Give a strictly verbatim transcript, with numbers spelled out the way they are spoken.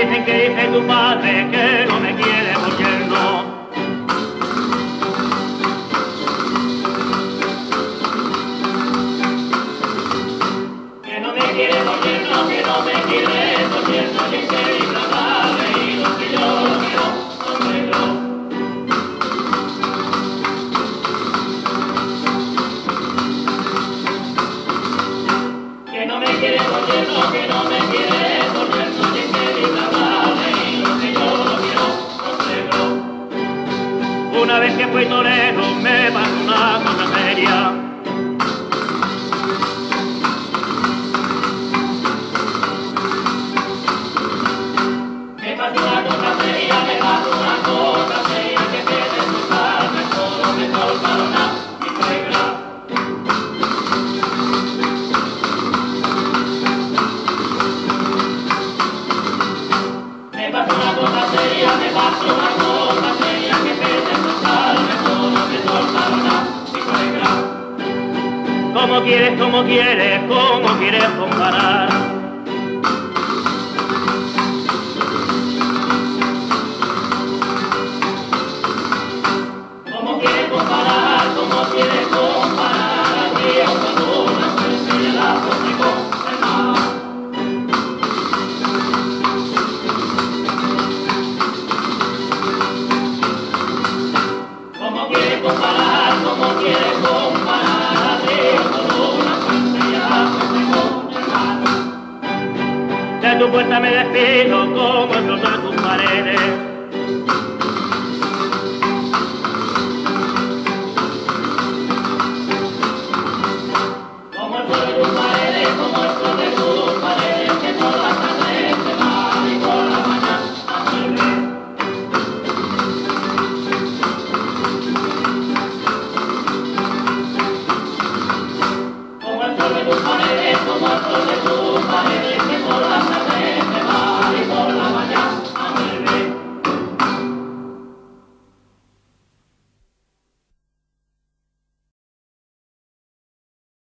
dicen que dice tu padre que no me quiere por yerno. Que no me quiere por yerno, que no me quiere por yerno, dice mi mamá, y lo que yo lo quiero, son negros. Que no me quiere por yerno, que no me quiere por yerno, dice mi mamá, y lo que yo lo quiero, son negros. Una vez que fui torero me pasó una cosa seria. Me pasó una cosa seria, me pasó una cosa seria, que tiene su carne, todo me cortaron a mi suegra. Me pasó una cosa seria, me pasó una cosa seria, que tiene su carne, todo me cortaron a mi suegra. ¿Cómo quieres, cómo quieres, cómo quieres comparar? ¿Cómo quieres comparar, cómo quieres comparar al río cuando una fuente y el agua se conserva? ¿Cómo quieres comparar, cómo quieres comparar al río cuando una fuente y el agua se conserva? De tu puerta me despido como el de tus paredes.